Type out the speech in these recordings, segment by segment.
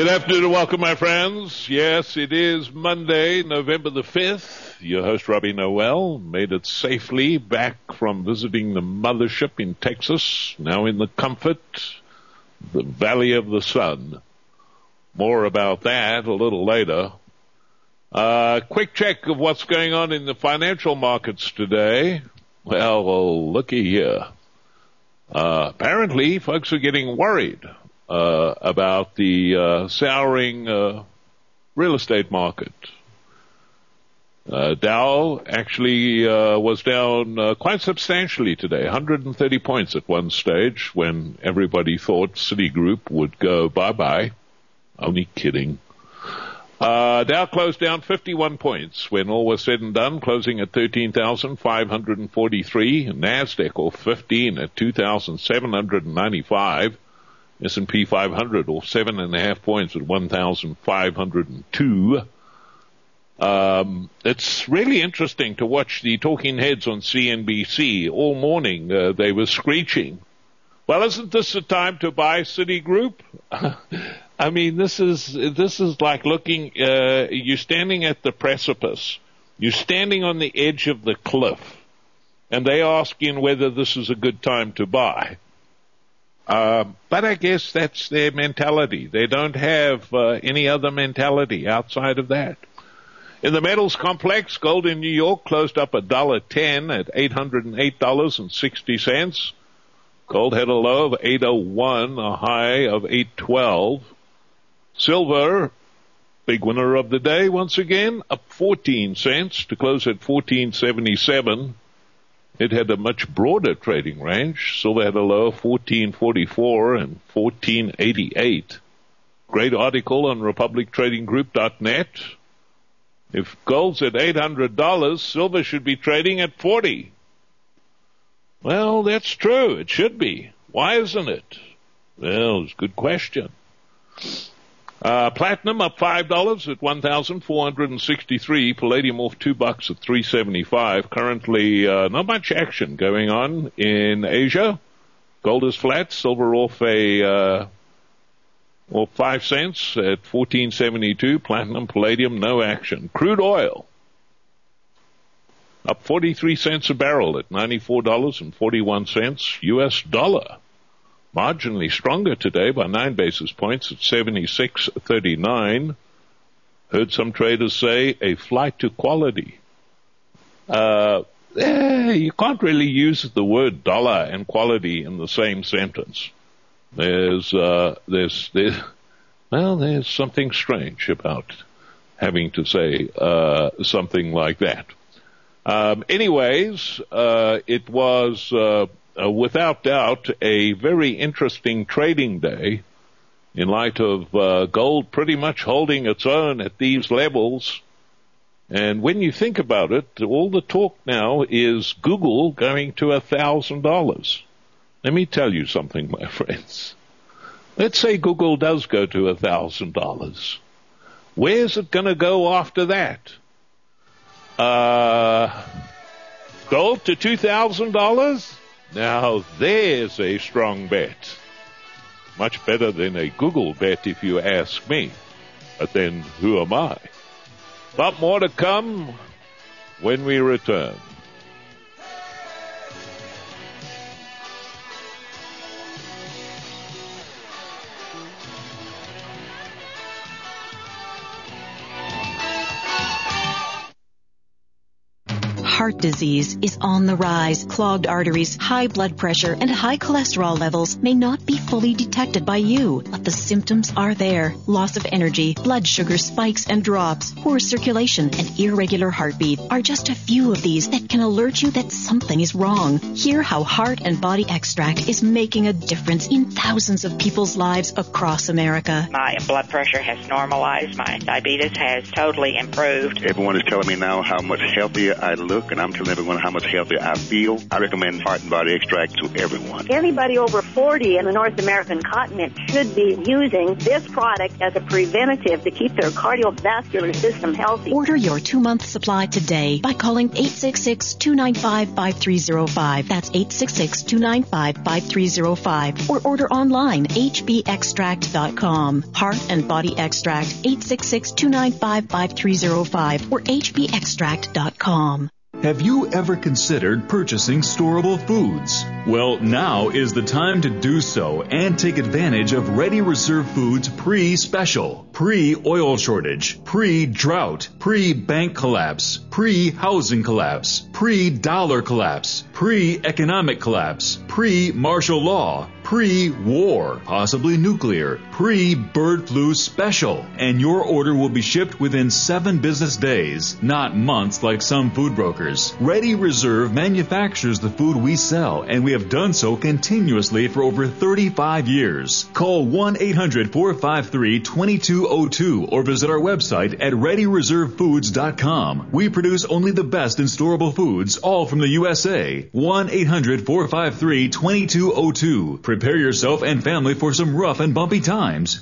Good afternoon and welcome, my friends. Yes, it is Monday, November the 5th. Your host, Robbie Noel, made it safely back from visiting the mothership in Texas, now in the comfort, the Valley of the Sun. More about that a little later. Quick check of what's going on in the financial markets today. Well, looky here. Apparently, folks are getting worried about the souring real estate market. Dow actually was down quite substantially today, 130 points at one stage when everybody thought Citigroup would go bye-bye. Only kidding. Dow closed down 51 points when all was said and done, closing at 13,543. NASDAQ off 15 at 2,795. S&P 500 off 7.5 points at 1,502. It's really interesting to watch the talking heads on CNBC. All morning they were screeching, well, isn't this the time to buy Citigroup? I mean, this is like looking, you're standing at the precipice. You're standing on the edge of the cliff, and they're asking whether this is a good time to buy. But I guess that's their mentality. They don't have any other mentality outside of that. In the metals complex, gold in New York closed up $1.10 at $808.60. Gold had a low of $801, a high of $812. Silver, big winner of the day once again, up 14 cents to close at $14.77. It had a much broader trading range. Silver had a low of $14.44 and $14.88. Great article on republictradinggroup.net. If gold's at $800, silver should be trading at $40. Well, that's true. It should be. Why isn't it? Well, it's a good question. Platinum up $5 at $1,463. Palladium off $2 at $375. Currently, not much action going on in Asia. Gold is flat. Silver off 5 cents at $14.72. Platinum, palladium, no action. Crude oil up 43 cents a barrel at $94.41. U.S. dollar marginally stronger today by 9 basis points at 76.39. Heard some traders say a flight to quality. You can't really use the word dollar and quality in the same sentence. There's something strange about having to say something like that. It was without doubt a very interesting trading day in light of gold pretty much holding its own at these levels. And when you think about it, all the talk now is Google going to $1,000. Let me tell you something, my friends. Let's say Google does go to $1,000. Where's it going to go after that? Gold to $2,000? Now there's a strong bet. Much better than a Google bet if you ask me. But then who am I? Lot more to come when we return. Heart disease is on the rise. Clogged arteries, high blood pressure, and high cholesterol levels may not be fully detected by you, but the symptoms are there. Loss of energy, blood sugar spikes and drops, poor circulation, and irregular heartbeat are just a few of these that can alert you that something is wrong. Hear how Heart and Body Extract is making a difference in thousands of people's lives across America. My blood pressure has normalized. My diabetes has totally improved. Everyone is telling me now how much healthier I look and I'm telling everyone how much healthier I feel. I recommend Heart and Body Extract to everyone. Anybody over 40 in the North American continent should be using this product as a preventative to keep their cardiovascular system healthy. Order your 2-month supply today by calling 866-295-5305. That's 866-295-5305. Or order online, hbextract.com. Heart and Body Extract, 866-295-5305 or hbextract.com. Have you ever considered purchasing storable foods? Well, now is the time to do so and take advantage of Ready Reserve Foods pre-special, pre-oil shortage, pre-drought, pre-bank collapse, pre-housing collapse, pre-dollar collapse, pre-economic collapse, pre-martial law, pre-war, possibly nuclear, pre-bird flu special. And your order will be shipped within 7 business days, not months like some food brokers. Ready Reserve manufactures the food we sell, and we have done so continuously for over 35 years. Call 1-800-453-2202 or visit our website at ReadyReserveFoods.com. We produce only the best in storable foods, all from the USA. 1-800-453-2202. Prepare yourself and family for some rough and bumpy times.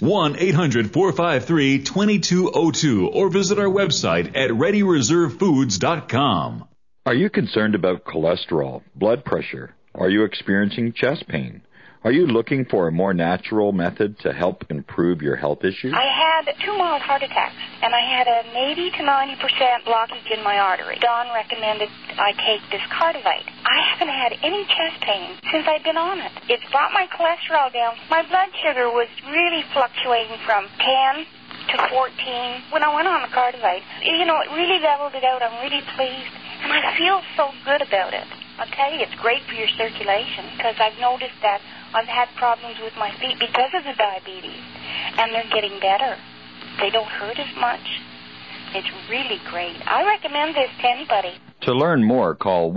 1-800-453-2202 or visit our website at ReadyReserveFoods.com. Are you concerned about cholesterol, blood pressure? Are you experiencing chest pain? Are you looking for a more natural method to help improve your health issues? I had 2 mild heart attacks, and I had an 80 to 90% blockage in my artery. Don recommended I take this Cardivite. I haven't had any chest pain since I've been on it. It's brought my cholesterol down. My blood sugar was really fluctuating from 10 to 14 when I went on the Cardivite. You know, it really leveled it out. I'm really pleased, and I feel so good about it. I'll tell you, it's great for your circulation because I've noticed that I've had problems with my feet because of the diabetes, and they're getting better. They don't hurt as much. It's really great. I recommend this to anybody. To learn more, call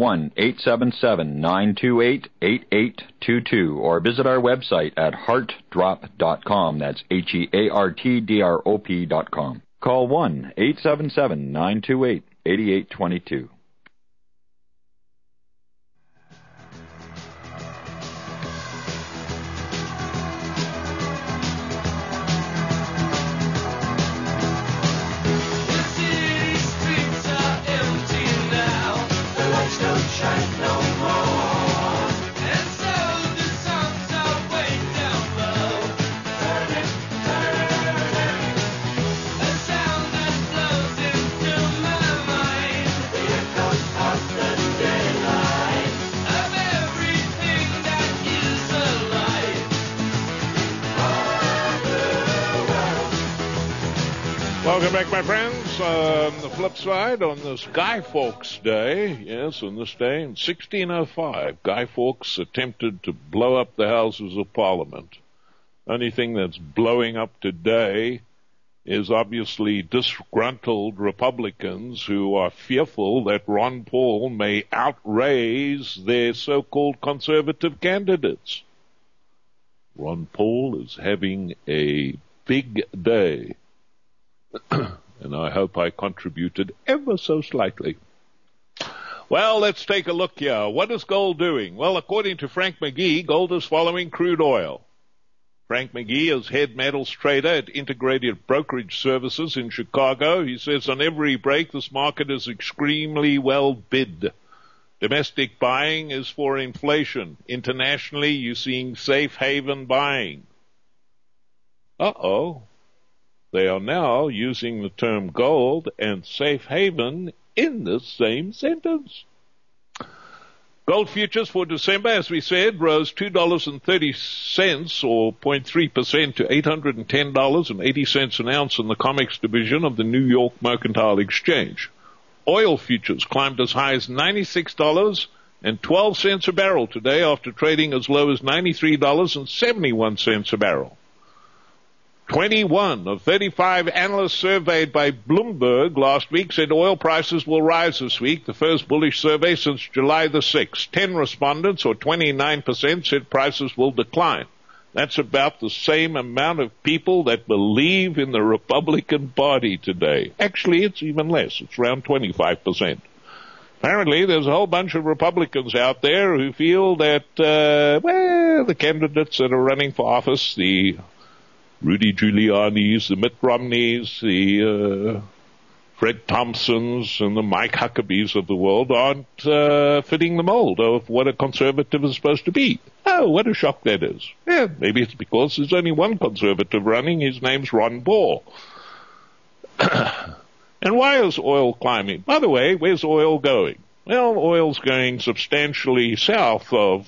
1-877-928-8822 or visit our website at heartdrop.com. That's HEARTDROP.com. Call 1-877-928-8822. Welcome back, my friends. On the flip side, on this Guy Fawkes Day, yes, on this day in 1605, Guy Fawkes attempted to blow up the Houses of Parliament. Only thing that's blowing up today is obviously disgruntled Republicans who are fearful that Ron Paul may outraise their so-called conservative candidates. Ron Paul is having a big day. And I hope I contributed ever so slightly. Well, let's take a look here. What is gold doing? Well, according to Frank McGee, gold is following crude oil. Frank McGee is head metals trader at Integrated Brokerage Services in Chicago. He says on every break, this market is extremely well bid. Domestic buying is for inflation. Internationally, you're seeing safe haven buying. Uh-oh. They are now using the term gold and safe haven in the same sentence. Gold futures for December, as we said, rose $2.30 or 0.3% to $810.80 an ounce in the COMEX division of the New York Mercantile Exchange. Oil futures climbed as high as $96.12 a barrel today after trading as low as $93.71 a barrel. 21 of 35 analysts surveyed by Bloomberg last week said oil prices will rise this week, the first bullish survey since July the 6th. 10 respondents, or 29%, said prices will decline. That's about the same amount of people that believe in the Republican Party today. Actually, it's even less. It's around 25%. Apparently, there's a whole bunch of Republicans out there who feel that, the candidates that are running for office, the Rudy Giuliani's, the Mitt Romneys, the Fred Thompsons, and the Mike Huckabees of the world aren't fitting the mold of what a conservative is supposed to be. Oh, what a shock that is. Yeah, maybe it's because there's only one conservative running. His name's Ron Paul. And why is oil climbing? By the way, where's oil going? Well, oil's going substantially south of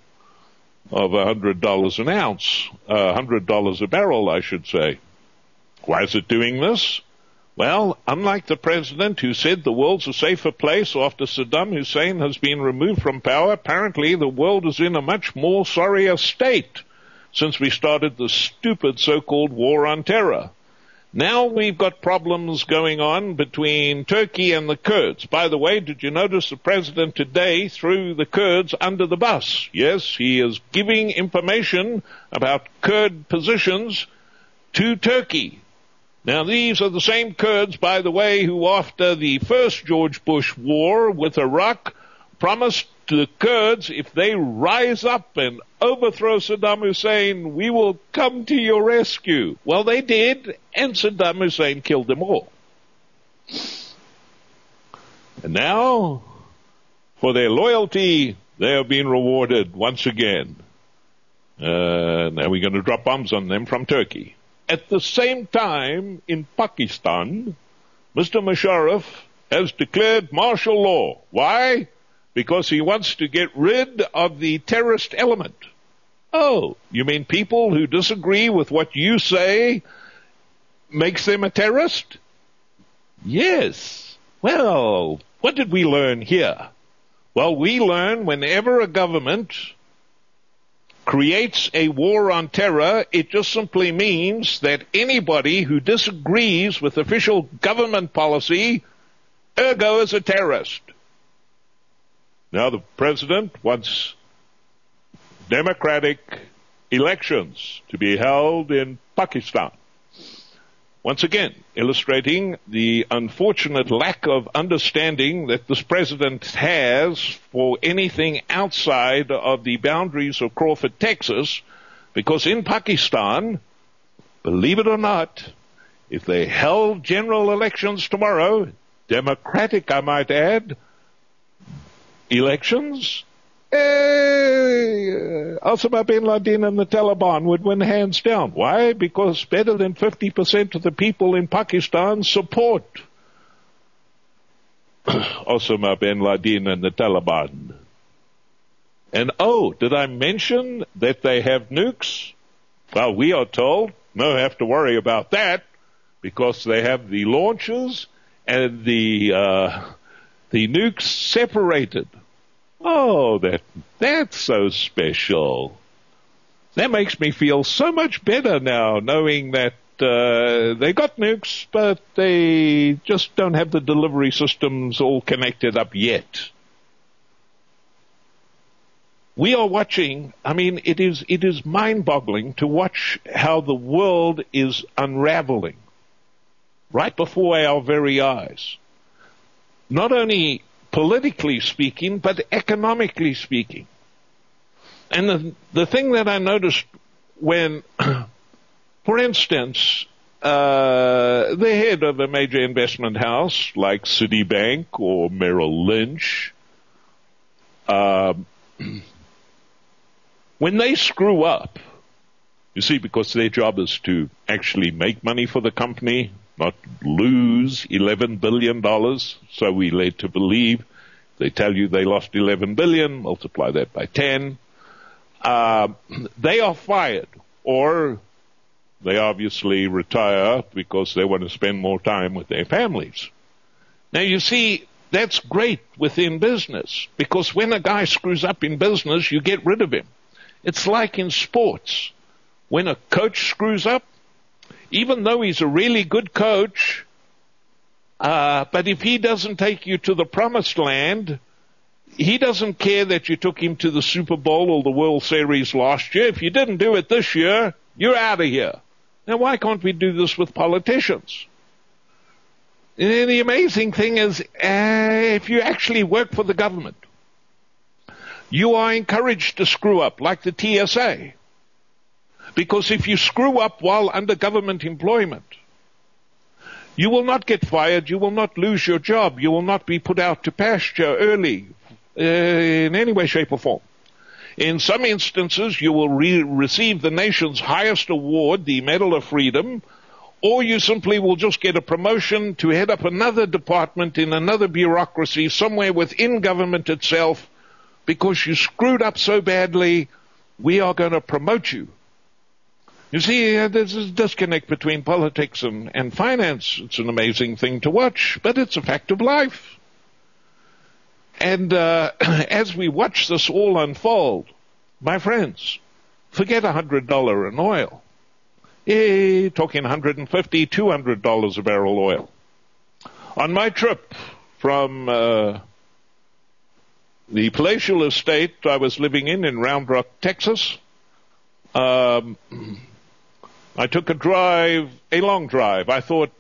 $100 an ounce, $100 a barrel, I should say. Why is it doing this? Well, unlike the president who said the world's a safer place after Saddam Hussein has been removed from power, apparently the world is in a much more sorrier state since we started the stupid so-called war on terror. Now we've got problems going on between Turkey and the Kurds. By the way, did you notice the president today threw the Kurds under the bus? Yes, he is giving information about Kurd positions to Turkey. Now these are the same Kurds, by the way, who after the first George Bush war with Iraq promised to the Kurds, if they rise up and overthrow Saddam Hussein, we will come to your rescue. Well, they did, and Saddam Hussein killed them all. And now, for their loyalty, they have been rewarded once again. Now we're going to drop bombs on them from Turkey. At the same time, in Pakistan, Mr. Musharraf has declared martial law. Why? Because he wants to get rid of the terrorist element. Oh, you mean people who disagree with what you say makes them a terrorist? Yes. Well, what did we learn here? Well, we learn whenever a government creates a war on terror, it just simply means that anybody who disagrees with official government policy, ergo is a terrorist. Now the president wants democratic elections to be held in Pakistan. Once again, illustrating the unfortunate lack of understanding that this president has for anything outside of the boundaries of Crawford, Texas, because in Pakistan, believe it or not, if they held general elections tomorrow, democratic, I might add, elections, Osama bin Laden and the Taliban would win hands down. Why? Because better than 50% of the people in Pakistan support Osama bin Laden and the Taliban. And did I mention that they have nukes? Well, we are told, no have to worry about that, because they have the launchers and the nukes separated. Oh, that's so special. That makes me feel so much better now, knowing that they got nukes, but they just don't have the delivery systems all connected up yet. We are watching, it is mind-boggling to watch how the world is unraveling right before our very eyes. Not only politically speaking, but economically speaking. And the thing that I noticed when, for instance, the head of a major investment house like Citibank or Merrill Lynch, when they screw up, you see, because their job is to actually make money for the company, not lose $11 billion, so we led to believe. They tell you they lost $11 billion, multiply that by 10. They are fired, or they obviously retire because they want to spend more time with their families. Now, you see, that's great within business, because when a guy screws up in business, you get rid of him. It's like in sports. When a coach screws up, even though he's a really good coach, but if he doesn't take you to the promised land, he doesn't care that you took him to the Super Bowl or the World Series last year. If you didn't do it this year, you're out of here. Now, why can't we do this with politicians? the amazing thing is, if you actually work for the government, you are encouraged to screw up, like the TSA. Because if you screw up while under government employment, you will not get fired, you will not lose your job, you will not be put out to pasture early in any way, shape, or form. In some instances, you will receive the nation's highest award, the Medal of Freedom, or you simply will just get a promotion to head up another department in another bureaucracy somewhere within government itself. Because you screwed up so badly, we are going to promote you. You see, there's a disconnect between politics and finance. It's an amazing thing to watch, but it's a fact of life. And as we watch this all unfold, my friends, forget $100 in oil. Talking $150, $200 a barrel oil. On my trip from the palatial estate I was living in Round Rock, Texas, I took a long drive. I thought,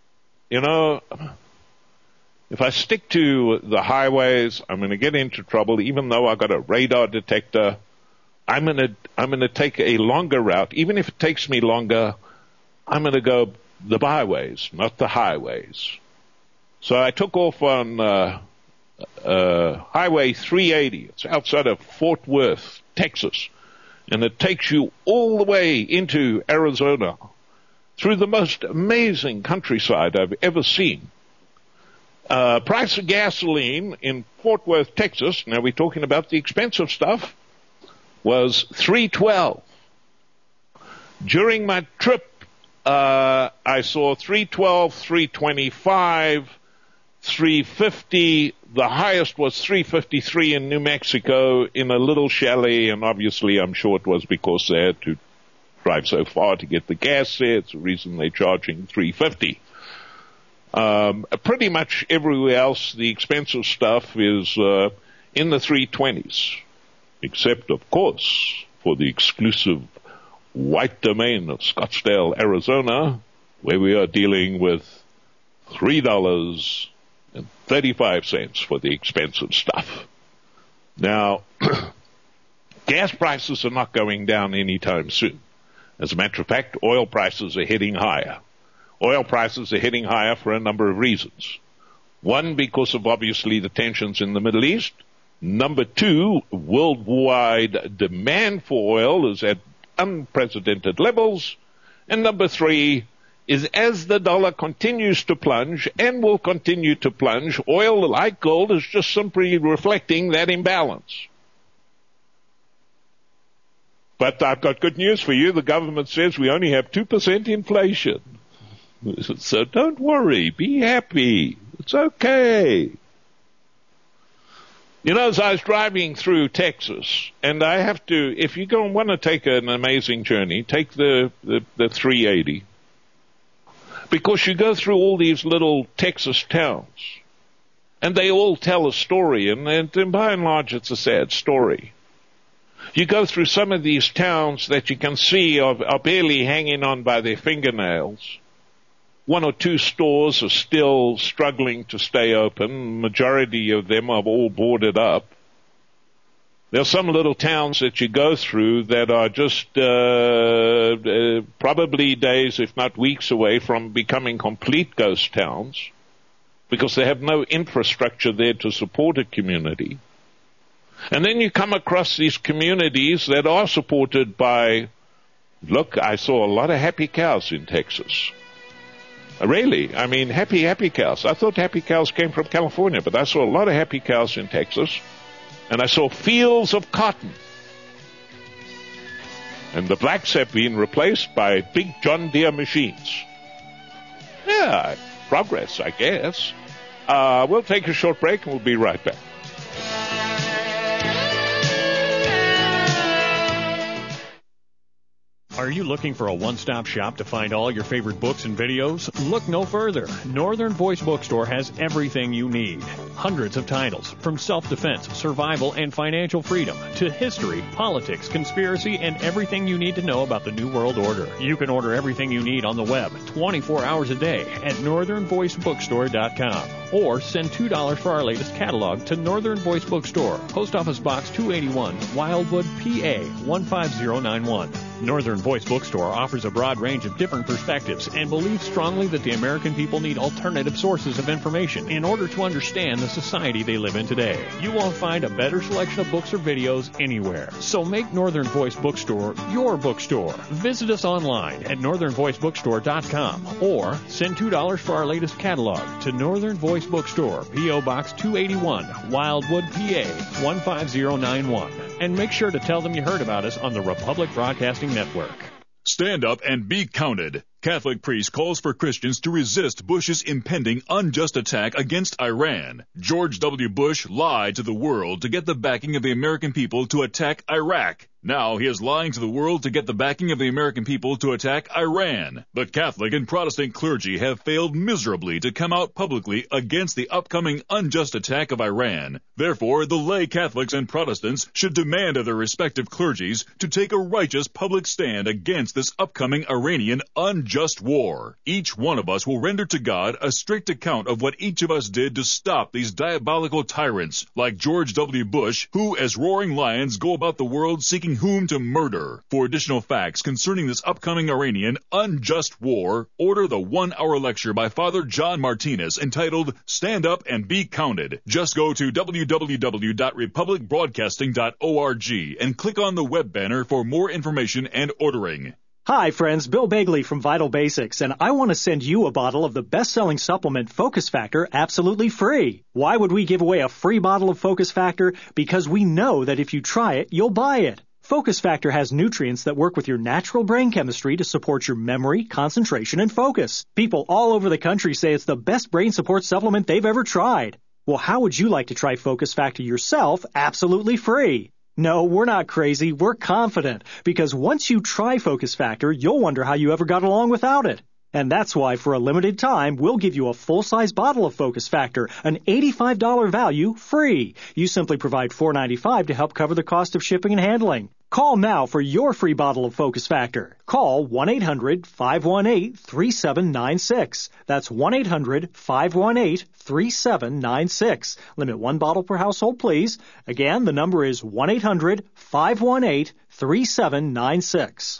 if I stick to the highways, I'm going to get into trouble. Even though I got a radar detector, I'm going to take a longer route. Even if it takes me longer, I'm going to go the byways, not the highways. So I took off on Highway 380. It's outside of Fort Worth, Texas. And it takes you all the way into Arizona through the most amazing countryside I've ever seen. Price of gasoline in Fort Worth, Texas, now we're talking about the expensive stuff, was $3.12. During my trip, I saw $3.12, $3.25, $3.50. The highest was $3.53 in New Mexico in a little chalet, and obviously I'm sure it was because they had to drive so far to get the gas there. It's the reason they're charging $3.50. Pretty much everywhere else, the expensive stuff is in the 320s, except, of course, for the exclusive white domain of Scottsdale, Arizona, where we are dealing with $3.35 for the expensive stuff. Now, gas prices are not going down anytime soon. As a matter of fact, oil prices are heading higher. Oil prices are heading higher for a number of reasons. One, because of obviously the tensions in the Middle East. Number two, worldwide demand for oil is at unprecedented levels. And number three is as the dollar continues to plunge and will continue to plunge, oil, like gold, is just simply reflecting that imbalance. But I've got good news for you. The government says we only have 2% inflation. So don't worry. Be happy. It's okay. As I was driving through Texas, and I have to, if you want to take an amazing journey, take the 380. Because you go through all these little Texas towns, and they all tell a story, and by and large it's a sad story. You go through some of these towns that you can see are barely hanging on by their fingernails. One or two stores are still struggling to stay open. Majority of them are all boarded up. There are some little towns that you go through that are just probably days, if not weeks, away from becoming complete ghost towns because they have no infrastructure there to support a community. And then you come across these communities that are supported by, look, I saw a lot of happy cows in Texas. Really, I mean, happy cows. I thought happy cows came from California, but I saw a lot of happy cows in Texas. And I saw fields of cotton. And the blacks have been replaced by big John Deere machines. Yeah, progress, I guess. We'll take a short break and we'll be right back. Are Are you looking for a one-stop shop to find all your favorite books and videos? Look no further. Northern Voice Bookstore has everything you need. Hundreds of titles, from self-defense, survival, and financial freedom, to history, politics, conspiracy, and everything you need to know about the New World Order. You can order everything you need on the web 24 hours a day at northernvoicebookstore.com. Or send $2 for our latest catalog to Northern Voice Bookstore, Post Office Box 281, Wildwood, PA 15091. Northern Voice Bookstore offers a broad range of different perspectives and believes strongly that the American people need alternative sources of information in order to understand the society they live in today. You won't find a better selection of books or videos anywhere. So make Northern Voice Bookstore your bookstore. Visit us online at northernvoicebookstore.com or send $2 for our latest catalog to Northern Voice Bookstore, P.O. Box 281, Wildwood, PA 15091. And make sure to tell them you heard about us on the Republic Broadcasting Network. Stand up and be counted. Catholic priest calls for Christians to resist Bush's impending unjust attack against Iran. George W. Bush lied to the world to get the backing of the American people to attack Iraq. Now he is lying to the world to get the backing of the American people to attack Iran. The Catholic and Protestant clergy have failed miserably to come out publicly against the upcoming unjust attack of Iran. Therefore, the lay Catholics and Protestants should demand of their respective clergies to take a righteous public stand against this upcoming Iranian unjust war. Each one of us will render to God a strict account of what each of us did to stop these diabolical tyrants like George W. Bush, who as roaring lions go about the world seeking whom to murder. For additional facts concerning this upcoming Iranian unjust war, order the 1-hour lecture by Father John Martinez entitled Stand Up and Be Counted. Just go to www.republicbroadcasting.org and click on the web banner for more information and ordering. Hi friends, Bill Bagley from Vital Basics, and I want to send you a bottle of the best-selling supplement Focus Factor absolutely free. Why would we give away a free bottle of Focus Factor? Because we know that if you try it, you'll buy it. Focus Factor has nutrients that work with your natural brain chemistry to support your memory, concentration, and focus. People all over the country say it's the best brain support supplement they've ever tried. Well, how would you like to try Focus Factor yourself absolutely free? No, we're not crazy. We're confident. Because once you try Focus Factor, you'll wonder how you ever got along without it. And that's why, for a limited time, we'll give you a full-size bottle of Focus Factor, an $85 value, free. You simply provide $4.95 to help cover the cost of shipping and handling. Call now for your free bottle of Focus Factor. Call 1-800-518-3796. That's 1-800-518-3796. Limit one bottle per household, please. Again, the number is 1-800-518-3796.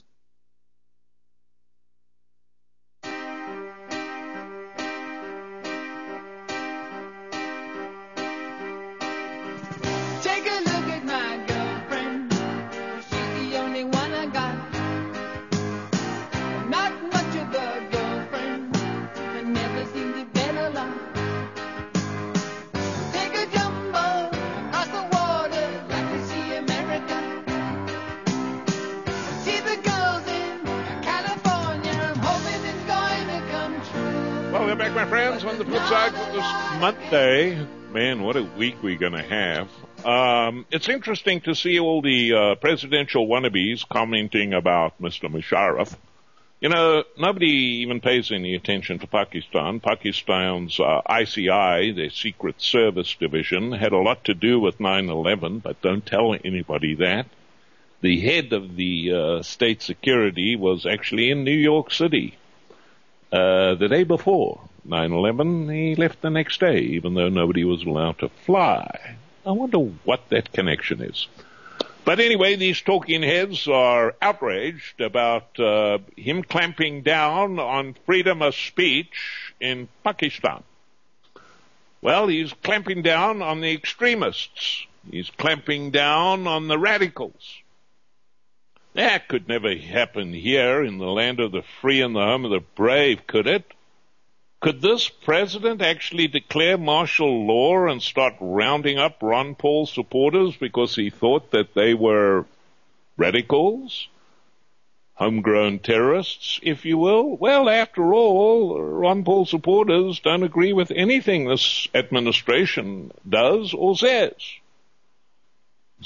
Welcome back, my friends. On the flip side for this Monday, man, what a week we're going to have. It's interesting to see all the presidential wannabes commenting about Mr. Musharraf. You know, nobody even pays any attention to Pakistan. Pakistan's ICI, their Secret Service Division, had a lot to do with 9/11, but don't tell anybody that. The head of the state security was actually in New York City. The day before 9/11, he left the next day, even though nobody was allowed to fly. I wonder what that connection is. But anyway, these talking heads are outraged about him clamping down on freedom of speech in Pakistan. Well, he's clamping down on the extremists. He's clamping down on the radicals. That could never happen here in the land of the free and the home of the brave, could it? Could this president actually declare martial law and start rounding up Ron Paul supporters because he thought that they were radicals? Homegrown terrorists, if you will? Well, after all, Ron Paul supporters don't agree with anything this administration does or says.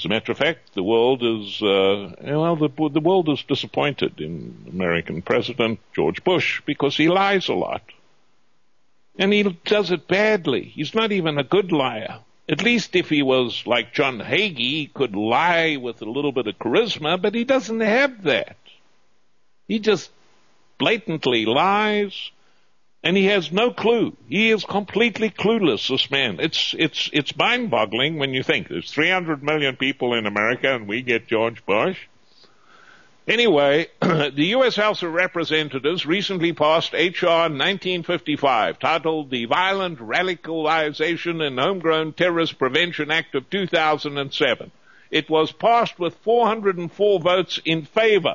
As a matter of fact, the world is, the world is disappointed in American President George Bush because he lies a lot. And he does it badly. He's not even a good liar. At least if he was like John Hagee, he could lie with a little bit of charisma, but he doesn't have that. He just blatantly lies, and he has no clue. He is completely clueless, this man. It's mind-boggling when you think there's 300 million people in America, and we get George Bush. Anyway, the U.S. House of Representatives recently passed H.R. 1955, titled the Violent Radicalization and Homegrown Terrorist Prevention Act of 2007. It was passed with 404 votes in favor.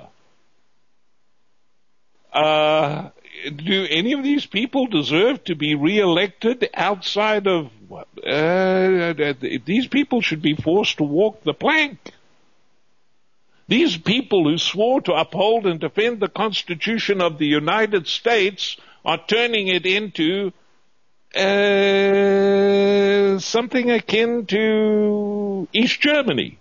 Do any of these people deserve to be reelected outside of... these people should be forced to walk the plank. These people who swore to uphold and defend the Constitution of the United States are turning it into something akin to East Germany.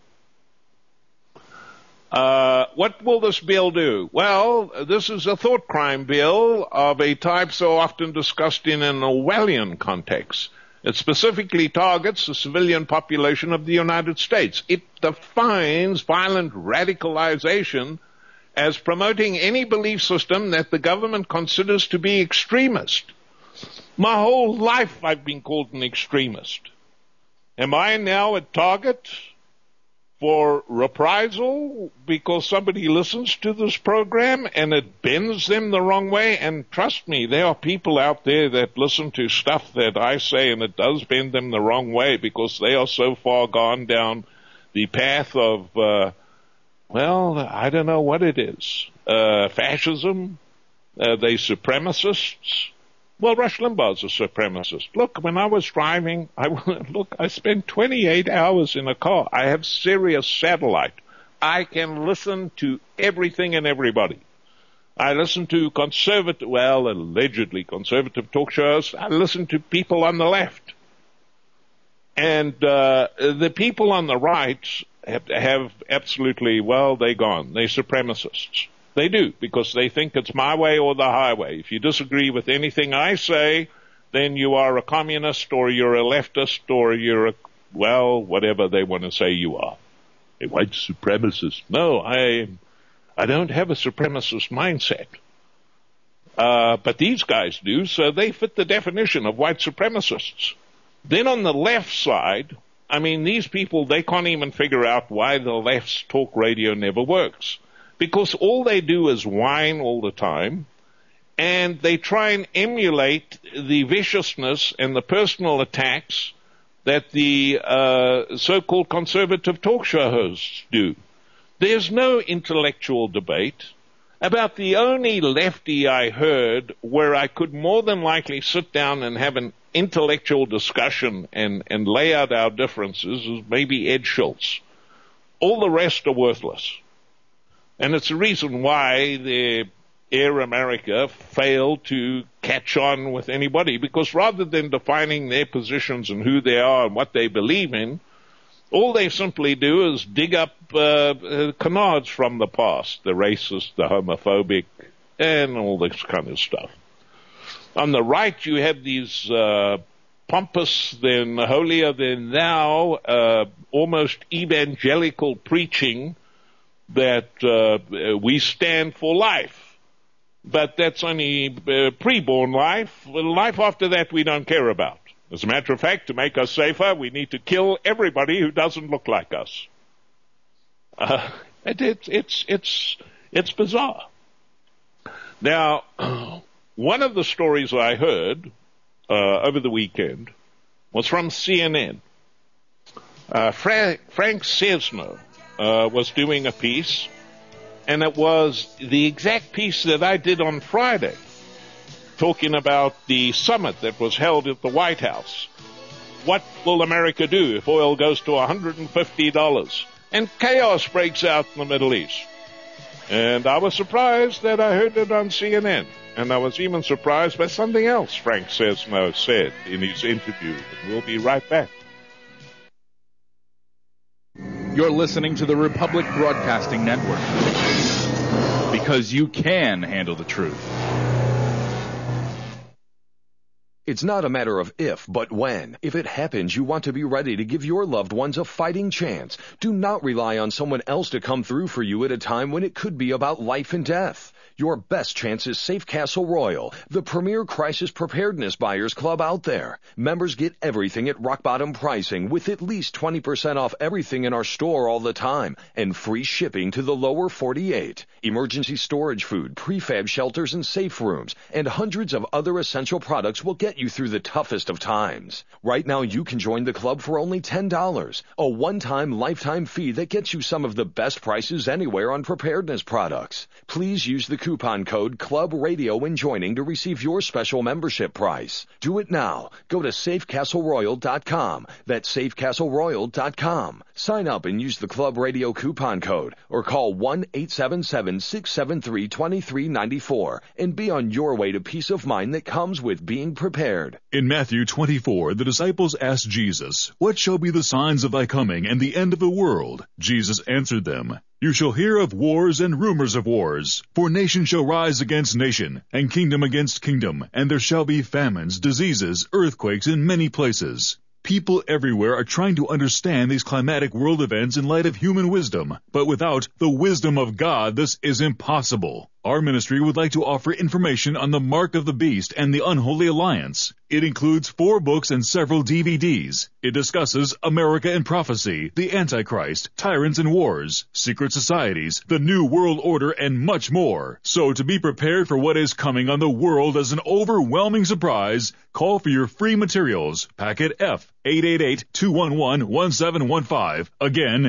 What will this bill do? Well, this is a thought crime bill of a type so often discussed in an Orwellian context. It specifically targets the civilian population of the United States. It defines violent radicalization as promoting any belief system that the government considers to be extremist. My whole life I've been called an extremist. Am I now a target for reprisal because somebody listens to this program and it bends them the wrong way? And trust me, there are people out there that listen to stuff that I say and it does bend them the wrong way because they are so far gone down the path of, I don't know what it is. Fascism. They supremacists. Well, Rush Limbaugh's a supremacist. Look, when I was driving, I spent 28 hours in a car. I have Sirius satellite. I can listen to everything and everybody. I listen to allegedly conservative talk shows. I listen to people on the left. And the people on the right have absolutely, they're gone. They're supremacists. They do, because they think it's my way or the highway. If you disagree with anything I say, then you are a communist or you're a leftist or you're whatever they want to say you are. A white supremacist. No, I don't have a supremacist mindset. But these guys do, so they fit the definition of white supremacists. Then on the left side, these people, they can't even figure out why the left's talk radio never works. Because all they do is whine all the time, and they try and emulate the viciousness and the personal attacks that the so-called conservative talk show hosts do. There's no intellectual debate. About the only lefty I heard where I could more than likely sit down and have an intellectual discussion and lay out our differences is maybe Ed Schultz. All the rest are worthless. And it's the reason why the Air America failed to catch on with anybody, because rather than defining their positions and who they are and what they believe in, all they simply do is dig up canards from the past, the racist, the homophobic, and all this kind of stuff. On the right, you have these pompous, then holier than thou, almost evangelical preaching that we stand for life. But that's only preborn life. Life after that we don't care about. As a matter of fact, to make us safer, we need to kill everybody who doesn't look like us. It's bizarre. Now, one of the stories I heard over the weekend was from CNN. Frank Sesno was doing a piece, and it was the exact piece that I did on Friday, talking about the summit that was held at the White House. What will America do if oil goes to $150? And chaos breaks out in the Middle East. And I was surprised that I heard it on CNN. And I was even surprised by something else Frank Sesno said in his interview. And we'll be right back. You're listening to the Republic Broadcasting Network. Because you can handle the truth. It's not a matter of if, but when. If it happens, you want to be ready to give your loved ones a fighting chance. Do not rely on someone else to come through for you at a time when it could be about life and death. Your best chance is Safe Castle Royal, the premier crisis preparedness buyers club out there. Members get everything at rock bottom pricing with at least 20% off everything in our store all the time and free shipping to the lower 48. Emergency storage food, prefab shelters and safe rooms, and hundreds of other essential products will get you through the toughest of times. Right now you can join the club for only $10, a one-time lifetime fee that gets you some of the best prices anywhere on preparedness products. Please use the coupon code Club Radio when joining to receive your special membership price. Do it now. Go to safecastleroyal.com. That's safecastleroyal.com. Sign up and use the Club Radio coupon code or call 1-877-673-2394 and be on your way to peace of mind that comes with being prepared. In Matthew 24, the disciples asked Jesus, "What shall be the signs of thy coming and the end of the world?" Jesus answered them, "You shall hear of wars and rumors of wars. For nation shall rise against nation, and kingdom against kingdom, and there shall be famines, diseases, earthquakes in many places." People everywhere are trying to understand these climatic world events in light of human wisdom, but without the wisdom of God, this is impossible. Our ministry would like to offer information on the Mark of the Beast and the Unholy Alliance. It includes 4 books and several DVDs. It discusses America and Prophecy, the Antichrist, Tyrants and Wars, Secret Societies, the New World Order, and much more. So to be prepared for what is coming on the world as an overwhelming surprise, call for your free materials. Packet F, 888-211-1715. Again,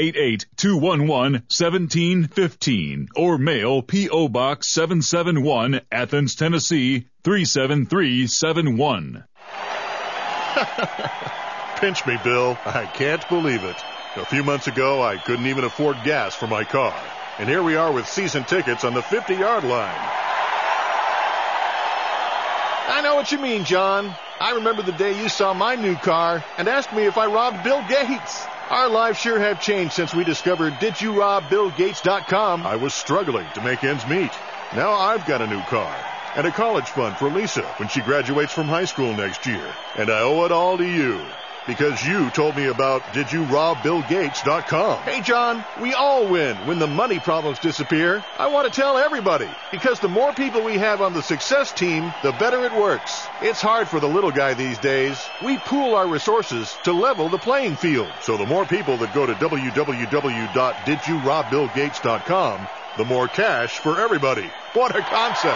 888-211-1715. Or mail P.O. Box 771, Athens, Tennessee, 37371. Pinch me, Bill. I can't believe it. A few months ago, I couldn't even afford gas for my car. And here we are with season tickets on the 50-yard line. I know what you mean, John. I remember the day you saw my new car and asked me if I robbed Bill Gates. Our lives sure have changed since we discovered DidYouRobBillGates.com. I was struggling to make ends meet. Now I've got a new car and a college fund for Lisa when she graduates from high school next year. And I owe it all to you because you told me about DidYouRobBillGates.com. Hey, John, we all win when the money problems disappear. I want to tell everybody because the more people we have on the success team, the better it works. It's hard for the little guy these days. We pool our resources to level the playing field. So the more people that go to www.DidYouRobBillGates.com, the more cash for everybody. What a concept.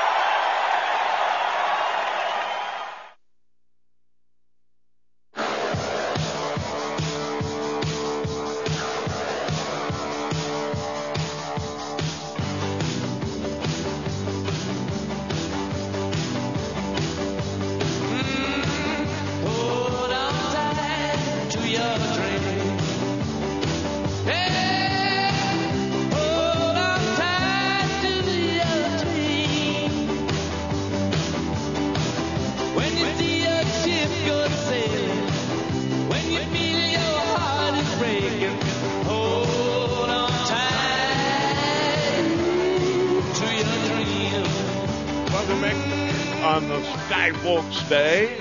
Day.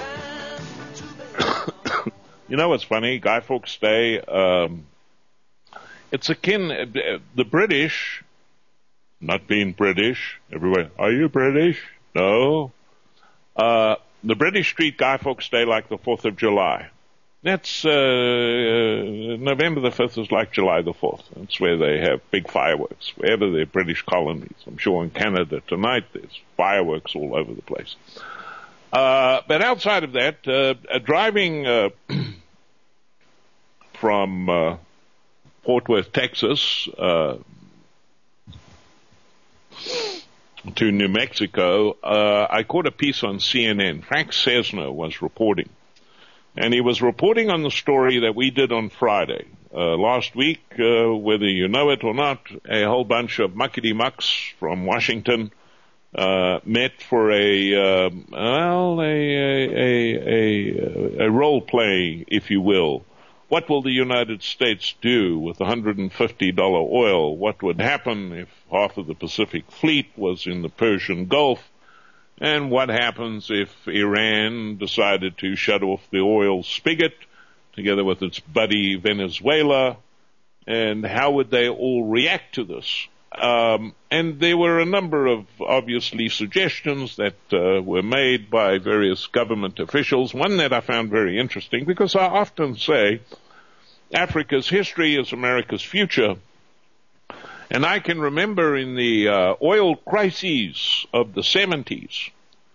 You know what's funny? Guy Fawkes Day, it's akin, the British, not being British, everywhere, are you British? No. The British treat Guy Fawkes Day like the 4th of July. That's, November the 5th is like July the 4th. That's where they have big fireworks, wherever they're British colonies. I'm sure in Canada tonight there's fireworks all over the place. But outside of that, driving from Fort Worth, Texas, to New Mexico, I caught a piece on CNN. Frank Sesno was reporting. And he was reporting on the story that we did on Friday. Last week, whether you know it or not, a whole bunch of muckety-mucks from Washington met for a role play, if you will, what will the United States do with $150 oil? What would happen if half of the Pacific Fleet was in the Persian Gulf? And what happens if Iran decided to shut off the oil spigot together with its buddy Venezuela? And how would they all react to this? And there were a number of, obviously, suggestions that were made by various government officials. One that I found very interesting, because I often say Africa's history is America's future. And I can remember in the oil crises of the 70s,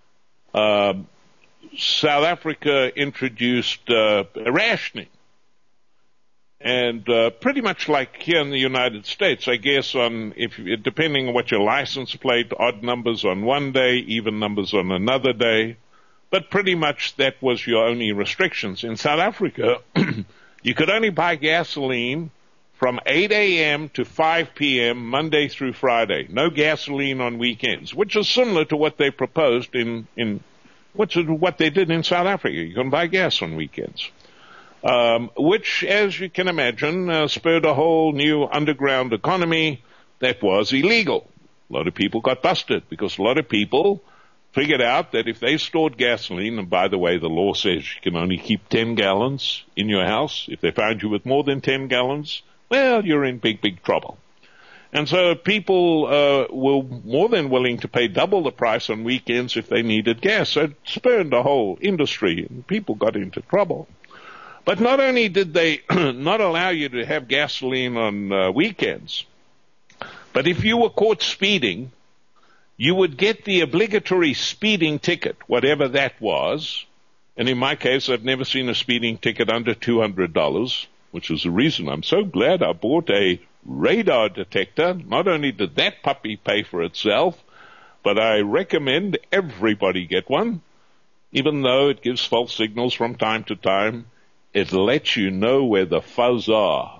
South Africa introduced rationing. And pretty much like here in the United States, I guess, depending on what your license plate, odd numbers on one day, even numbers on another day. But pretty much that was your only restrictions. In South Africa, you could only buy gasoline from 8 a.m. to 5 p.m. Monday through Friday. No gasoline on weekends, which is similar to what they proposed what they did in South Africa. You can buy gas on weekends. Which, as you can imagine, spurred a whole new underground economy that was illegal. A lot of people got busted because a lot of people figured out that if they stored gasoline, and by the way, the law says you can only keep 10 gallons in your house. If they found you with more than 10 gallons, well, you're in big, big trouble. And so people were more than willing to pay double the price on weekends if they needed gas. So it spurred a whole industry, and people got into trouble. But not only did they not allow you to have gasoline on weekends, but if you were caught speeding, you would get the obligatory speeding ticket, whatever that was. And in my case, I've never seen a speeding ticket under $200, which is the reason I'm so glad I bought a radar detector. Not only did that puppy pay for itself, but I recommend everybody get one, even though it gives false signals from time to time. It lets you know where the fuzz are.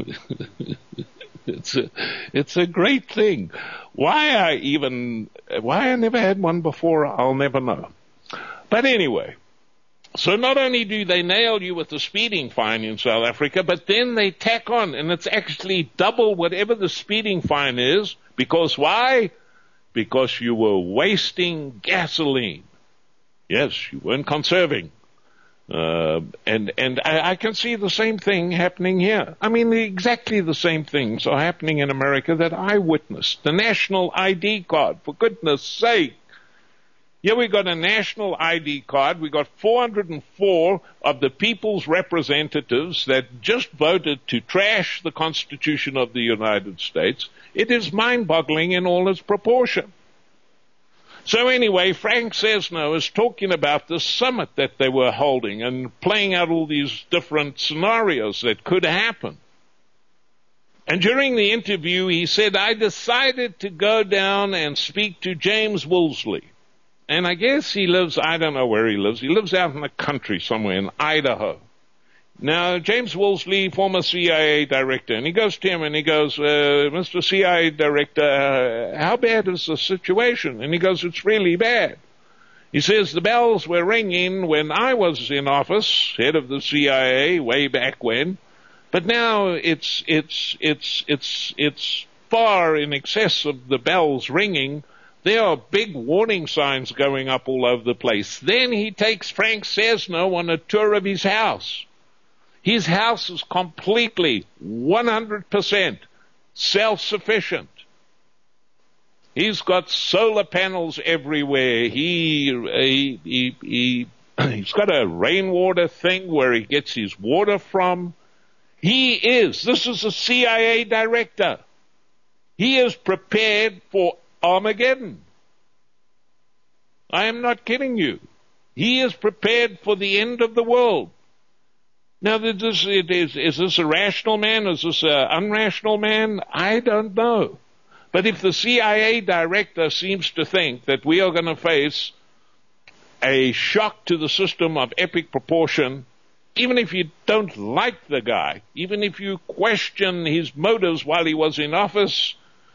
It's a great thing. Why I never had one before, I'll never know. But anyway, so not only do they nail you with the speeding fine in South Africa, but then they tack on, and it's actually double whatever the speeding fine is. Because why? Because you were wasting gasoline. Yes, you weren't conserving. And I can see the same thing happening here. I mean, exactly the same things are happening in America that I witnessed. The national ID card, for goodness sake. Here we got a national ID card. We got 404 of the people's representatives that just voted to trash the Constitution of the United States. It is mind-boggling in all its proportion. So anyway, Frank Sesno is talking about this summit that they were holding and playing out all these different scenarios that could happen. And during the interview, he said, I decided to go down and speak to James Woolsey. And I guess he lives, I don't know where he lives. He lives out in the country somewhere in Idaho. Now, James Woolsey, former CIA director, and he goes to him and he goes, Mr. CIA director, how bad is the situation? And he goes, it's really bad. He says, the bells were ringing when I was in office, head of the CIA, way back when, but now it's far in excess of the bells ringing. There are big warning signs going up all over the place. Then he takes Frank Sesno on a tour of his house. His house is completely, 100% self-sufficient. He's got solar panels everywhere. He's got a rainwater thing where he gets his water from. This is a CIA director. He is prepared for Armageddon. I am not kidding you. He is prepared for the end of the world. Now, is this a rational man? Is this an unrational man? I don't know. But if the CIA director seems to think that we are going to face a shock to the system of epic proportion, even if you don't like the guy, even if you question his motives while he was in office,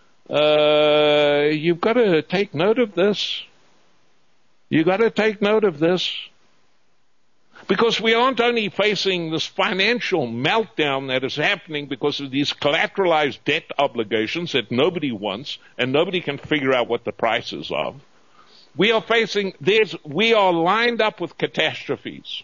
you've got to take note of this. You've got to take note of this. Because we aren't only facing this financial meltdown that is happening because of these collateralized debt obligations that nobody wants and nobody can figure out what the price is of. We are lined up with catastrophes.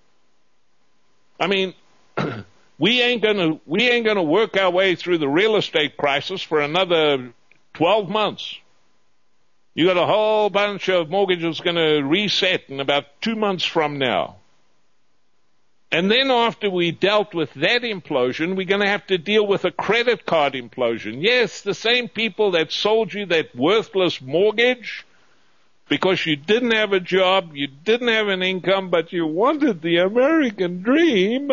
I mean, we ain't gonna work our way through the real estate crisis for another 12 months. You got a whole bunch of mortgages gonna reset in about 2 months from now. And then after we dealt with that implosion, we're going to have to deal with a credit card implosion. Yes, the same people that sold you that worthless mortgage because you didn't have a job, you didn't have an income, but you wanted the American dream.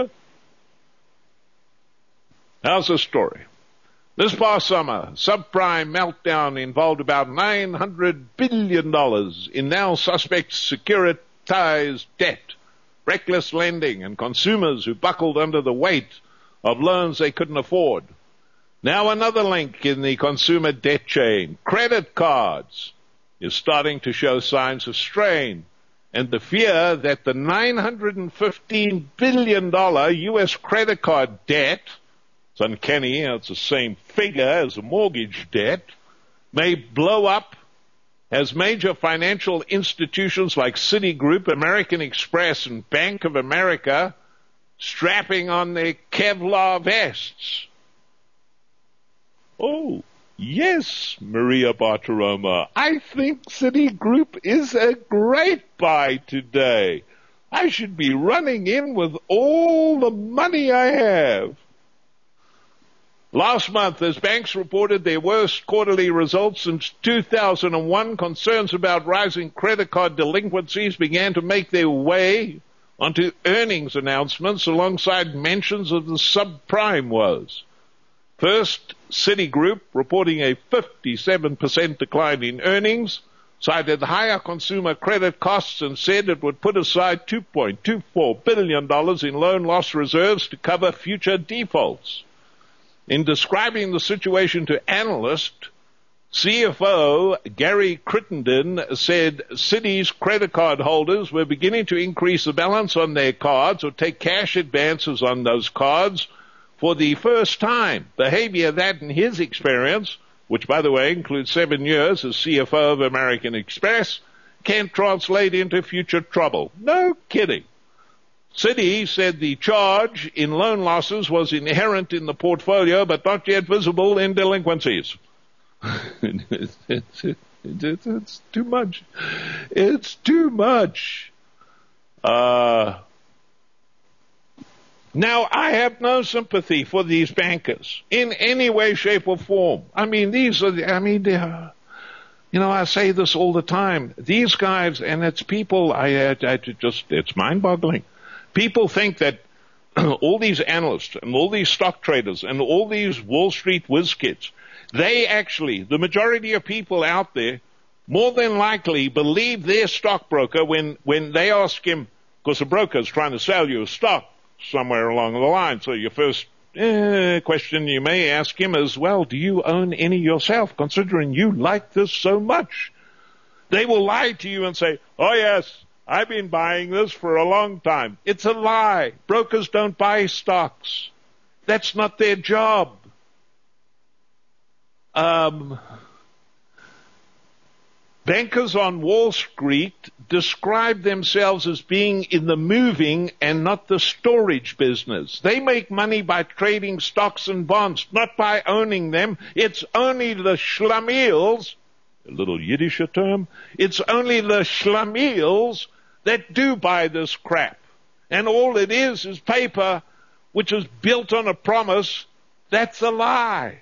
How's the story? This past summer, subprime meltdown involved about $900 billion in now suspect securitized debt, reckless lending, and consumers who buckled under the weight of loans they couldn't afford. Now another link in the consumer debt chain, credit cards, is starting to show signs of strain, and the fear that the $915 billion U.S. credit card debt, it's uncanny, it's the same figure as a mortgage debt, may blow up as major financial institutions like Citigroup, American Express, and Bank of America strapping on their Kevlar vests. Oh, yes, Maria Bartiromo, I think Citigroup is a great buy today. I should be running in with all the money I have. Last month, as banks reported their worst quarterly results since 2001, concerns about rising credit card delinquencies began to make their way onto earnings announcements alongside mentions of the subprime woes. First, Citigroup, reporting a 57% decline in earnings, cited higher consumer credit costs and said it would put aside $2.24 billion in loan loss reserves to cover future defaults. In describing the situation to analysts, CFO Gary Crittenden said Citi's credit card holders were beginning to increase the balance on their cards or take cash advances on those cards for the first time. Behavior that, in his experience, which by the way includes 7 years as CFO of American Express, can translate into future trouble. No kidding. Citi said the charge in loan losses was inherent in the portfolio but not yet visible in delinquencies. It's too much. It's too much. Now, I have no sympathy for these bankers in any way, shape, or form. I say this all the time. These guys, and it's people, it's mind-boggling. People think that all these analysts and all these stock traders and all these Wall Street whiz kids, the majority of people out there, more than likely believe their stockbroker when they ask him, because the broker is trying to sell you a stock somewhere along the line. So your first question you may ask him is, well, do you own any yourself, considering you like this so much? They will lie to you and say, oh yes, I've been buying this for a long time. It's a lie. Brokers don't buy stocks. That's not their job. Bankers on Wall Street describe themselves as being in the moving and not the storage business. They make money by trading stocks and bonds, not by owning them. It's only the schlemiels, a little Yiddish term, it's only the schlemiels that do buy this crap. And all it is paper which is built on a promise that's a lie.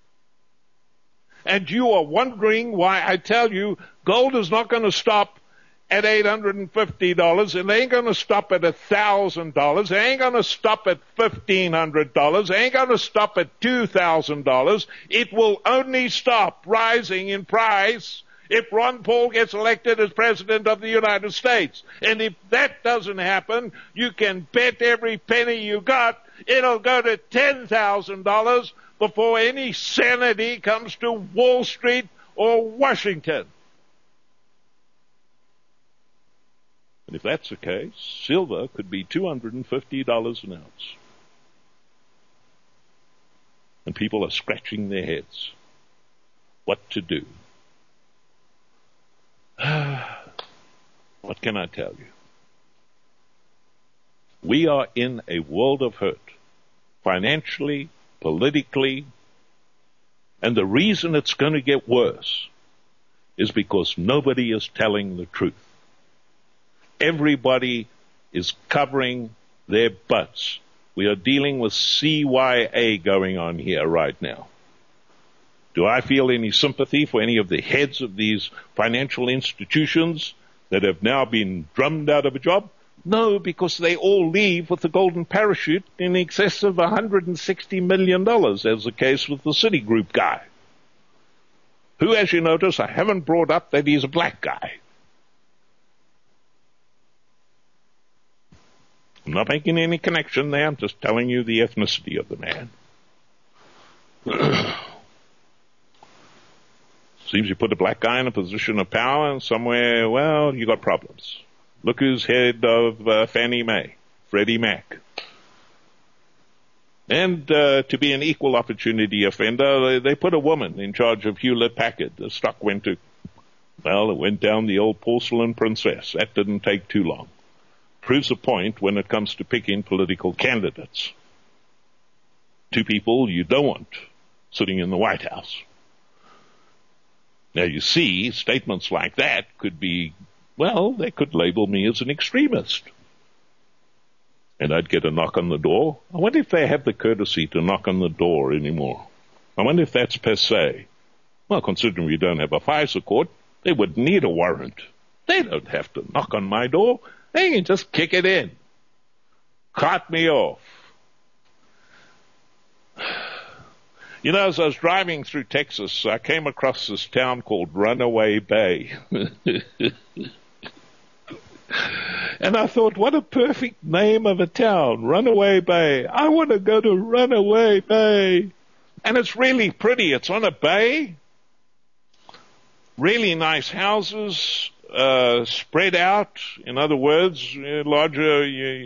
And you are wondering why I tell you gold is not going to stop at $850. It ain't going to stop at $1,000. It ain't going to stop at $1,500. It ain't going to stop at $2,000. It will only stop rising in price if Ron Paul gets elected as President of the United States. And if that doesn't happen, you can bet every penny you got it'll go to $10,000 before any sanity comes to Wall Street or Washington. And if that's the case, silver could be $250 an ounce. And people are scratching their heads. What to do? What can I tell you? We are in a world of hurt, financially, politically, and the reason it's going to get worse is because nobody is telling the truth. Everybody is covering their butts. We are dealing with CYA going on here right now. Do I feel any sympathy for any of the heads of these financial institutions that have now been drummed out of a job? No, because they all leave with the golden parachute in excess of $160 million, as the case with the Citigroup guy, who, as you notice, I haven't brought up that he's a black guy. I'm not making any connection there. I'm just telling you the ethnicity of the man. Seems you put a black guy in a position of power and somewhere, well, you got problems. Look who's head of Fannie Mae, Freddie Mac. And to be an equal opportunity offender, they put a woman in charge of Hewlett-Packard. The stock went down the old porcelain princess. That didn't take too long. Proves a point when it comes to picking political candidates. Two people you don't want sitting in the White House. Now you see, statements like that could be, well, they could label me as an extremist. And I'd get a knock on the door. I wonder if they have the courtesy to knock on the door anymore. I wonder if that's passé. Well, considering we don't have a FISA court, they would need a warrant. They don't have to knock on my door. They can just kick it in. Cart me off. You know, as I was driving through Texas, I came across this town called Runaway Bay. And I thought, what a perfect name of a town, Runaway Bay. I want to go to Runaway Bay. And it's really pretty. It's on a bay. Really nice houses, spread out. In other words, larger,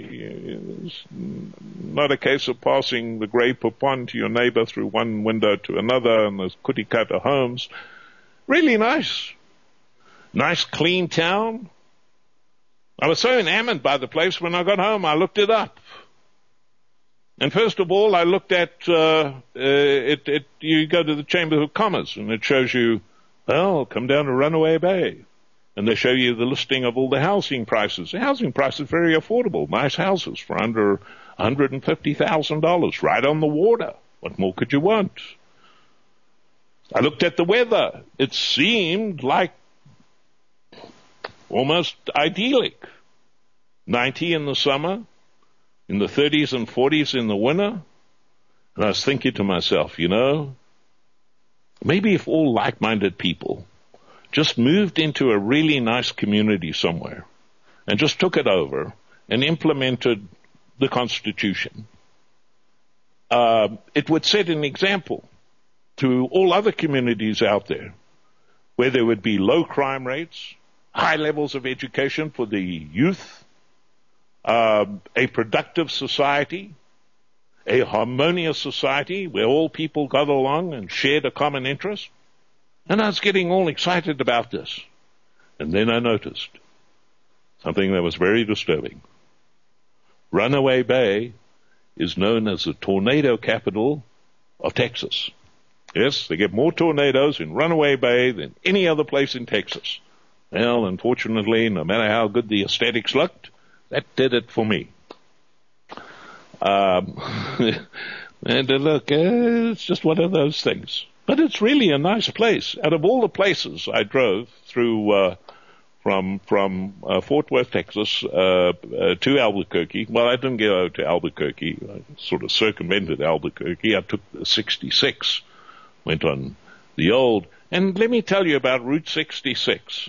not a case of passing the Grey Poupon to your neighbor through one window to another, and there's cookie-cutter homes. Really nice. Nice, clean town. I was so enamored by the place, when I got home, I looked it up. And first of all, I looked at, you go to the Chamber of Commerce, and it shows you, well, come down to Runaway Bay. And they show you the listing of all the housing prices. The housing price is very affordable. Nice houses for under $150,000, right on the water. What more could you want? I looked at the weather. It seemed like almost idyllic. 90 in the summer, in the 30s and 40s in the winter. And I was thinking to myself, you know, maybe if all like-minded people just moved into a really nice community somewhere and just took it over and implemented the Constitution, it would set an example to all other communities out there where there would be low crime rates, high levels of education for the youth, a productive society, a harmonious society where all people got along and shared a common interest. And I was getting all excited about this. And then I noticed something that was very disturbing. Runaway Bay is known as the tornado capital of Texas. Yes, they get more tornadoes in Runaway Bay than any other place in Texas. Well, unfortunately, no matter how good the aesthetics looked, that did it for me. And look, it's just one of those things. But it's really a nice place. Out of all the places I drove through from Fort Worth, Texas, to Albuquerque. Well, I didn't go to Albuquerque. I sort of circumvented Albuquerque. I took the 66, went on the old. And let me tell you about Route 66.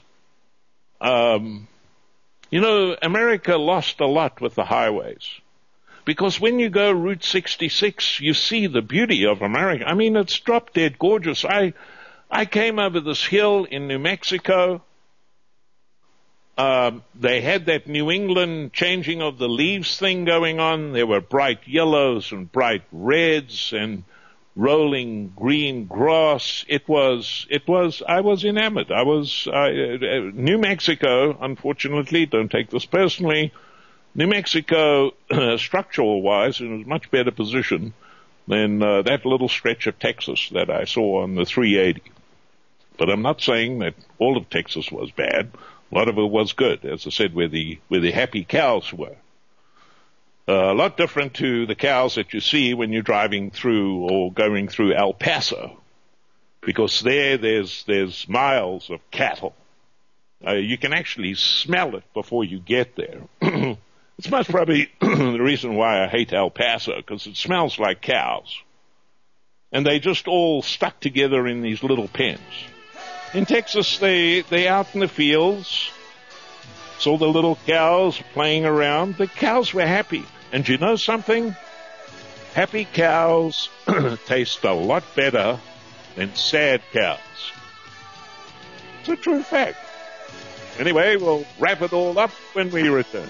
You know, America lost a lot with the highways. Because when you go Route 66, you see the beauty of America. I mean, it's drop dead gorgeous. I came over this hill in New Mexico, They had that New England changing of the leaves thing going on. There were bright yellows and bright reds and rolling green grass. I was enamored. New Mexico, unfortunately, don't take this personally, New Mexico, structural-wise, in a much better position than that little stretch of Texas that I saw on the 380. But I'm not saying that all of Texas was bad. A lot of it was good, as I said, where the happy cows were. A lot different to the cows that you see when you're driving through or going through El Paso, because there's miles of cattle. You can actually smell it before you get there. It's most probably the reason why I hate El Paso, because it smells like cows. And they just all stuck together in these little pens. In Texas, they out in the fields, saw the little cows playing around. The cows were happy. And you know something? Happy cows taste a lot better than sad cows. It's a true fact. Anyway, we'll wrap it all up when we return.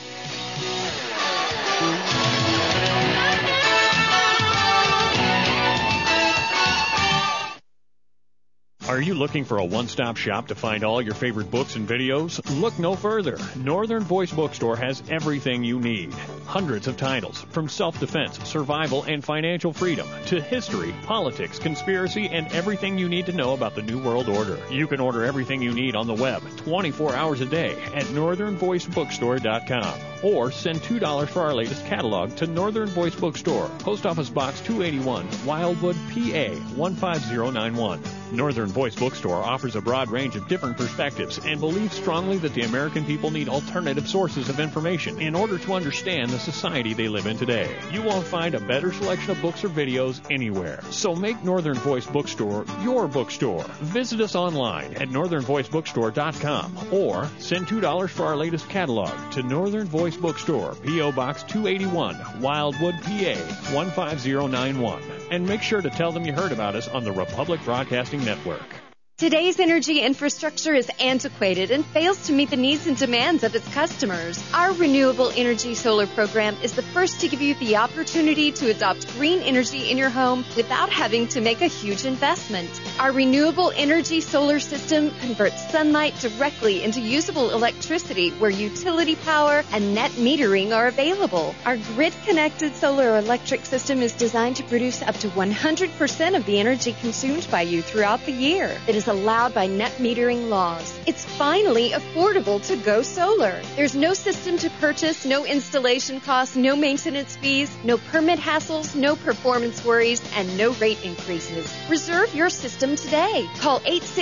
Are you looking for a one-stop shop to find all your favorite books and videos? Look no further. Northern Voice Bookstore has everything you need. Hundreds of titles, from self-defense, survival, and financial freedom, to history, politics, conspiracy, and everything you need to know about the New World Order. You can order everything you need on the web, 24 hours a day, at northernvoicebookstore.com. Or send $2 for our latest catalog to Northern Voice Bookstore, Post Office Box 281, Wildwood, PA 15091. Northern Voice Bookstore offers a broad range of different perspectives and believes strongly that the American people need alternative sources of information in order to understand the society they live in today. You won't find a better selection of books or videos anywhere. So make Northern Voice Bookstore your bookstore. Visit us online at northernvoicebookstore.com or send $2 for our latest catalog to Northern Voice Bookstore, P.O. Box 281, Wildwood, PA 15091. And make sure to tell them you heard about us on the Republic Broadcasting Network. Today's energy infrastructure is antiquated and fails to meet the needs and demands of its customers. Our Renewable Energy Solar program is the first to give you the opportunity to adopt green energy in your home without having to make a huge investment. Our Renewable Energy Solar system converts sunlight directly into usable electricity where utility power and net metering are available. Our grid-connected solar electric system is designed to produce up to 100% of the energy consumed by you throughout the year. It is allowed by net metering laws. It's finally affordable to go solar. There's no system to purchase, no installation costs, no maintenance fees, no permit hassles, no performance worries, and no rate increases. Reserve your system today. Call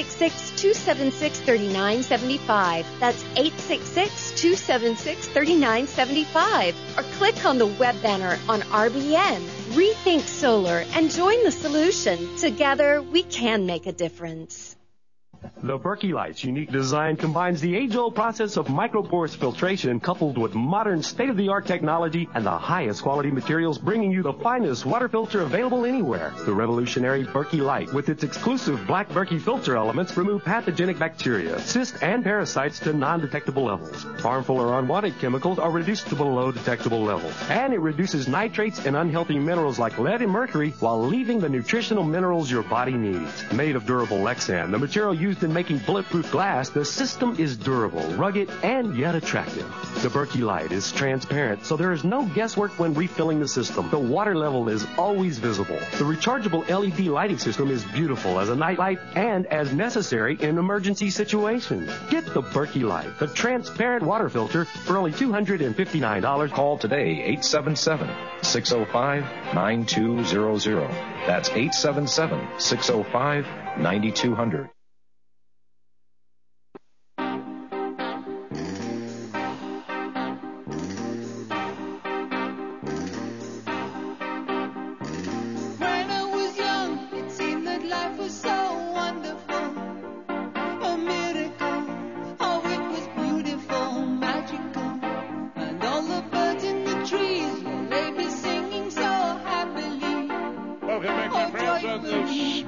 866-276-3975. That's 866-276-3975. Or click on the web banner on RBN. Rethink Solar and join the solution. Together, we can make a difference. The Berkey Light's unique design combines the age-old process of microporous filtration coupled with modern state-of-the-art technology and the highest quality materials, bringing you the finest water filter available anywhere. The revolutionary Berkey Light, with its exclusive black Berkey filter elements, remove pathogenic bacteria, cysts, and parasites to non-detectable levels. Harmful or unwanted chemicals are reduced to below detectable levels. And it reduces nitrates and unhealthy minerals like lead and mercury while leaving the nutritional minerals your body needs. Made of durable Lexan, the material used in making bulletproof glass, the system is durable, rugged, and yet attractive. The Berkey Light is transparent, so there is no guesswork when refilling the system. The water level is always visible. The rechargeable LED lighting system is beautiful as a night light and as necessary in emergency situations. Get the Berkey Light, the transparent water filter, for only $259. Call today, 877-605-9200. That's 877-605-9200.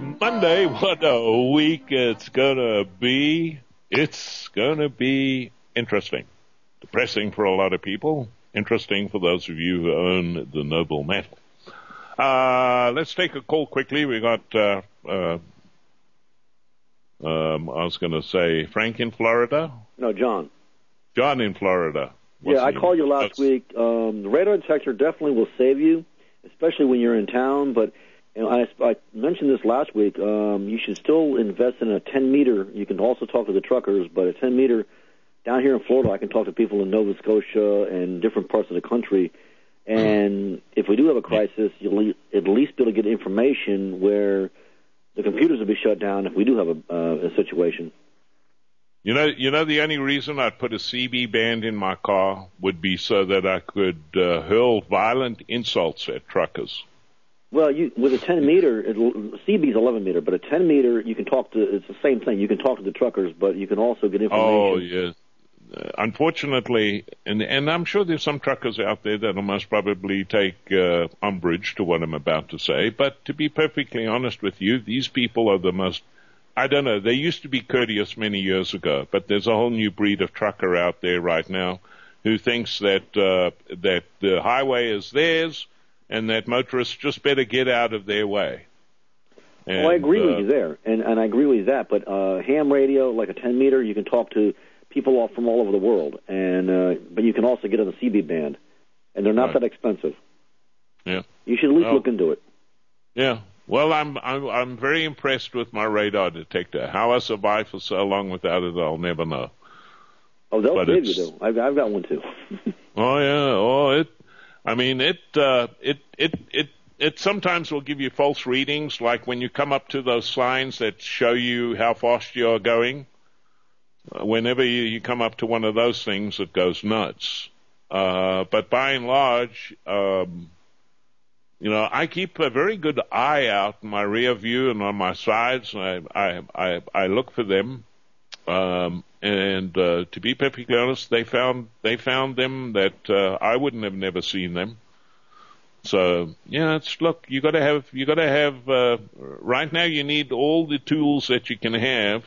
Monday, what a week it's gonna be. It's gonna be interesting. Depressing for a lot of people. Interesting for those of you who own the noble metal. Let's take a call quickly. We got, I was going to say Frank in Florida. No, John. John in Florida. I called you last week. The radar detector definitely will save you, especially when you're in town. But I mentioned this last week. You should still invest in a 10-meter. You can also talk to the truckers, but a 10-meter down here in Florida, I can talk to people in Nova Scotia and different parts of the country. And if we do have a crisis, you'll at least be able to get information where the computers will be shut down if we do have a situation. You know, the only reason I'd put a CB band in my car would be so that I could hurl violent insults at truckers. Well, with a 10-meter, CB is 11-meter, but a 10-meter, you can talk to, it's the same thing. You can talk to the truckers, but you can also get information. Oh, yes. Unfortunately, and I'm sure there's some truckers out there that will most probably take umbrage to what I'm about to say, but to be perfectly honest with you, these people are the most, I don't know, they used to be courteous many years ago, but there's a whole new breed of trucker out there right now who thinks that the highway is theirs and that motorists just better get out of their way. And, I agree with you there, and I agree with that, but ham radio, like a 10-meter, you can talk to people from all over the world, and but you can also get on the CB band, and they're not that expensive. Yeah, you should at least look into it. Yeah, well, I'm very impressed with my radar detector. How I survived for so long without it, I'll never know. Oh, they'll save you though. I've got one too. Oh yeah, it sometimes will give you false readings, like when you come up to those signs that show you how fast you are going. Whenever you come up to one of those things, it goes nuts. But by and large, I keep a very good eye out in my rear view and on my sides. I look for them. And to be perfectly honest, they found them that I wouldn't have never seen them. So yeah, you got to have right now. You need all the tools that you can have.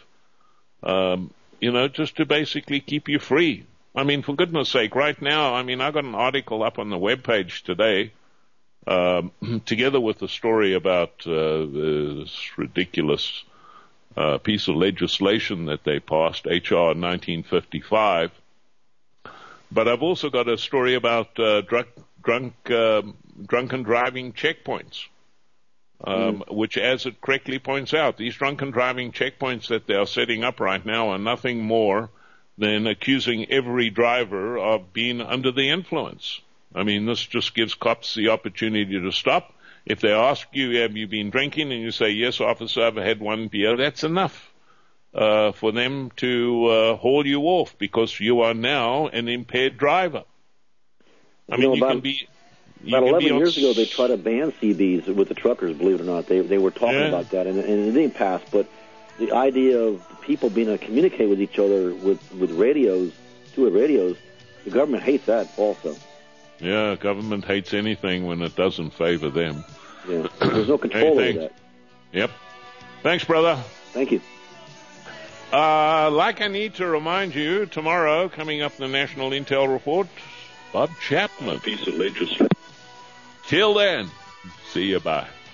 Just to basically keep you free. I mean, for goodness sake, right now, I got an article up on the webpage today, together with a story about this ridiculous piece of legislation that they passed, H.R. 1955. But I've also got a story about drunken driving checkpoints. Which, as it correctly points out, these drunken driving checkpoints that they are setting up right now are nothing more than accusing every driver of being under the influence. This just gives cops the opportunity to stop. If they ask you, have you been drinking, and you say, yes, officer, I've had one beer, that's enough for them to haul you off because you are now an impaired driver. You can be... About 11 years ago, they tried to ban CBs with the truckers, believe it or not. They were talking about that, and it didn't pass. But the idea of people being able to communicate with each other with radios, two-way radios, the government hates that also. Yeah, government hates anything when it doesn't favor them. Yeah, there's no control over that. Yep. Thanks, brother. Thank you. Like I need to remind you, tomorrow, coming up in the National Intel Report, Bob Chapman. A piece of legislation. Till then, see you, bye.